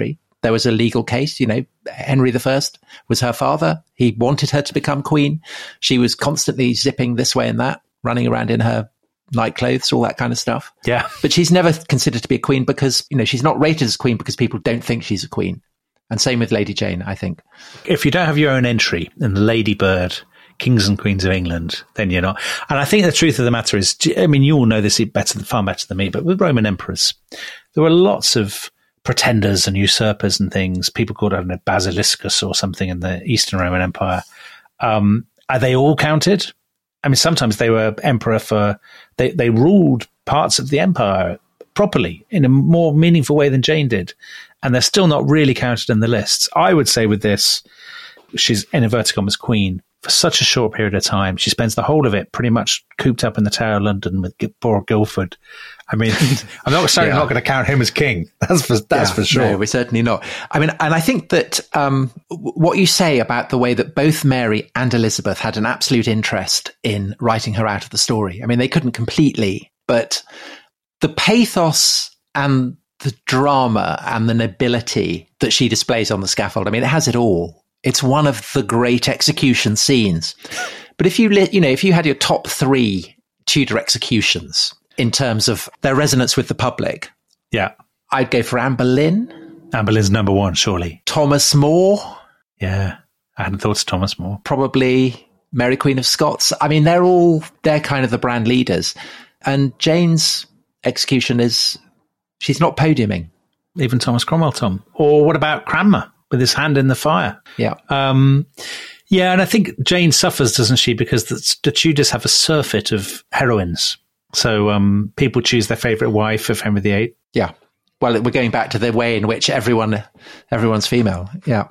there was a legal case. You know, Henry the First was her father. He wanted her to become queen. She was constantly zipping this way and that, running around in her night clothes, all that kind of stuff. Yeah. But she's never considered to be a queen because, you know, she's not rated as queen because people don't think she's a queen. And same with Lady Jane, I think. If you don't have your own entry in the Lady Bird, Kings and Queens of England, then you're not. And I think the truth of the matter is, I mean, you all know this better, far better than me, but with Roman emperors, there were lots of pretenders and usurpers and things. People called, I don't know, Basiliscus or something in the Eastern Roman Empire. Um, are they all counted? I mean, sometimes they were emperor for, they, they ruled parts of the empire properly in a more meaningful way than Jane did. And they're still not really counted in the lists. I would say with this, she's in inverted commas queen for such a short period of time. She spends the whole of it pretty much cooped up in the Tower of London with poor Guildford. I mean, I'm not certainly yeah. not going to count him as king. That's for that's yeah, for sure. No, we're certainly not. I mean, and I think that um, what you say about the way that both Mary and Elizabeth had an absolute interest in writing her out of the story. I mean, they couldn't completely, but the pathos and the drama and the nobility that she displays on the scaffold, I mean, it has it all. It's one of the great execution scenes. But if you, you know, if you had your top three Tudor executions in terms of their resonance with the public, yeah, I'd go for Anne Boleyn. Anne Boleyn's number one, surely. Thomas More. Yeah, I hadn't thought of Thomas More. Probably Mary Queen of Scots. I mean, they're all, they're kind of the brand leaders. And Jane's execution is, she's not podiuming. Even Thomas Cromwell, Tom. Or what about Cranmer with his hand in the fire? Yeah. Um, yeah, and I think Jane suffers, doesn't she? Because the, the Tudors have a surfeit of heroines. So um, people choose their favourite wife of Henry the Eighth. Yeah. Well, we're going back to the way in which everyone, everyone's female. Yeah.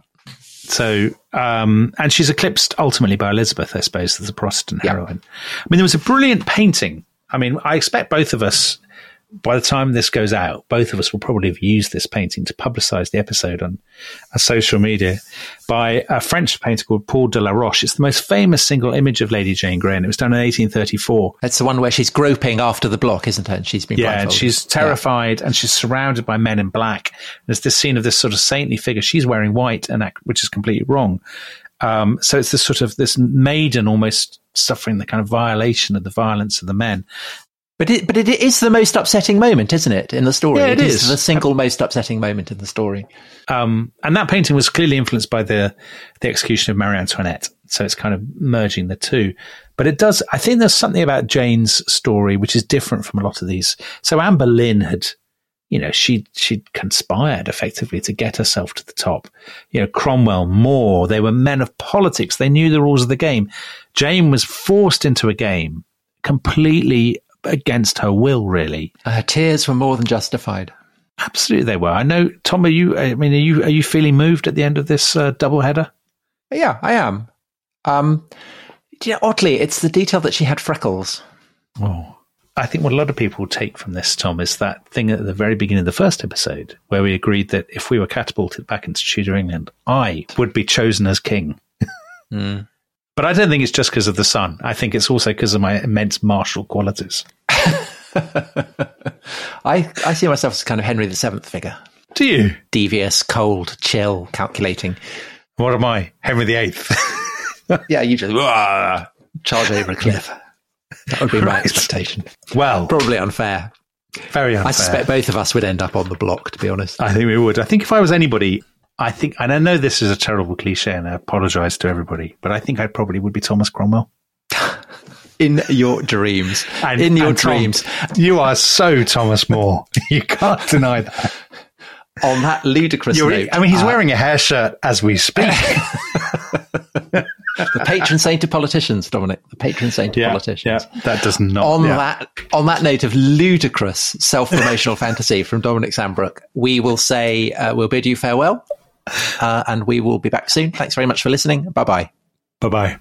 So, um, and she's eclipsed ultimately by Elizabeth, I suppose, as a Protestant yeah. heroine. I mean, there was a brilliant painting. I mean, I expect both of us, by the time this goes out, both of us will probably have used this painting to publicise the episode on uh, social media by a French painter called Paul de la Roche. It's the most famous single image of Lady Jane Grey, and it was done in eighteen thirty-four. It's the one where she's groping after the block, isn't it? And she's been yeah, and she's terrified, yeah. and she's surrounded by men in black. There's this scene of this sort of saintly figure. She's wearing white, and that, which is completely wrong. Um, so it's this sort of this maiden almost suffering the kind of violation of the violence of the men. But it, but it is the most upsetting moment, isn't it, in the story? Yeah, it, it is. is the single most upsetting moment in the story. Um, and that painting was clearly influenced by the the execution of Marie Antoinette. So it's kind of merging the two. But it does, I think there's something about Jane's story which is different from a lot of these. So Anne Boleyn had, you know, she she'd conspired effectively to get herself to the top. You know, Cromwell, More, they were men of politics. They knew the rules of the game. Jane was forced into a game completely against her will, really. Her tears were more than justified. Absolutely, they were. I know, Tom. Are you? I mean, are you? Are you feeling moved at the end of this uh, double header? Yeah, I am. Um, you know, oddly, it's the detail that she had freckles. Oh, I think what a lot of people take from this, Tom, is that thing at the very beginning of the first episode where we agreed that if we were catapulted back into Tudor England, I would be chosen as king. mm. But I don't think it's just because of the sun. I think it's also because of my immense martial qualities. I I see myself as kind of Henry the Seventh figure. Do you? Devious, cold, chill, calculating. What am I? Henry the Eighth. Yeah, you just wah, charge over a cliff. That would be my right. expectation. Well, probably unfair. Very unfair. I suspect both of us would end up on the block, to be honest. I think we would. I think if I was anybody, I think, and I know this is a terrible cliche and I apologise to everybody, but I think I probably would be Thomas Cromwell. In your dreams. And, In your and dreams. Tom, you are so Thomas More. You can't deny that. On that ludicrous You're, note. I mean, he's uh, wearing a hair shirt as we speak. The patron saint of politicians, Dominic. The patron saint of yeah, politicians. Yeah, that does not. On yeah. that, on that note of ludicrous self-promotional fantasy from Dominic Sandbrook, we will say uh, we'll bid you farewell, uh, and we will be back soon. Thanks very much for listening. Bye bye. Bye bye.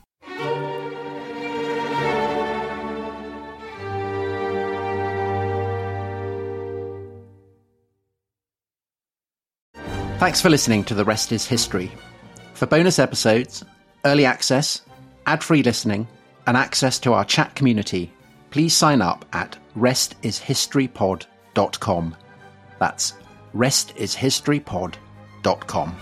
Thanks for listening to The Rest is History. For bonus episodes, early access, ad-free listening, and access to our chat community, please sign up at rest is history pod dot com. That's rest is history pod dot com.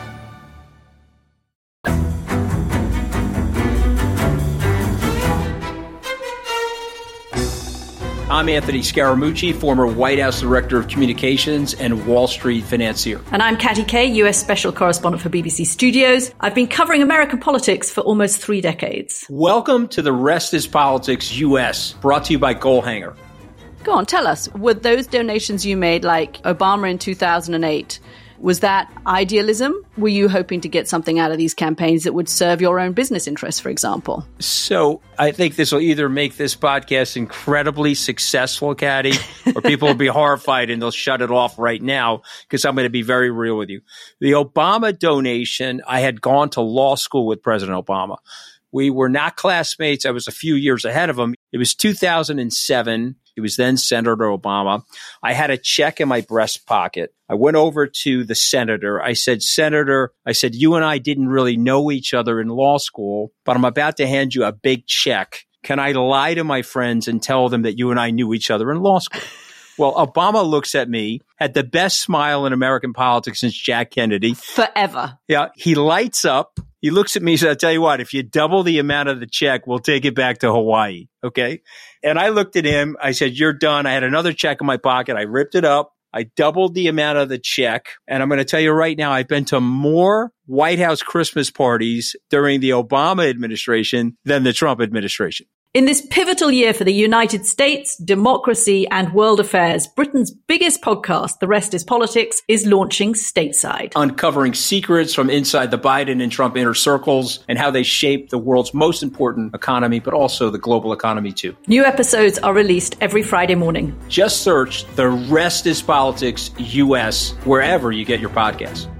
I'm Anthony Scaramucci, former White House Director of Communications and Wall Street financier. And I'm Katty Kay, U S Special Correspondent for B B C Studios. I've been covering American politics for almost three decades. Welcome to The Rest is Politics U S, brought to you by Goalhanger. Go on, tell us, were those donations you made, like Obama in two thousand eight, was that idealism? Were you hoping to get something out of these campaigns that would serve your own business interests, for example? So I think this will either make this podcast incredibly successful, Katty, or people will be horrified and they'll shut it off right now because I'm going to be very real with you. The Obama donation, I had gone to law school with President Obama. We were not classmates. I was a few years ahead of him. It was two thousand seven. He was then Senator Obama. I had a check in my breast pocket. I went over to the senator. I said, Senator, I said, you and I didn't really know each other in law school, but I'm about to hand you a big check. Can I lie to my friends and tell them that you and I knew each other in law school? Well, Obama looks at me, had the best smile in American politics since Jack Kennedy. Forever. Yeah. He lights up. He looks at me and says, I'll tell you what, if you double the amount of the check, we'll take it back to Hawaii. Okay. And I looked at him. I said, you're done. I had another check in my pocket. I ripped it up. I doubled the amount of the check. And I'm going to tell you right now, I've been to more White House Christmas parties during the Obama administration than the Trump administration. In this pivotal year for the United States, democracy, and world affairs, Britain's biggest podcast, The Rest is Politics, is launching stateside. Uncovering secrets from inside the Biden and Trump inner circles and how they shape the world's most important economy, but also the global economy too. New episodes are released every Friday morning. Just search The Rest is Politics U S wherever you get your podcasts.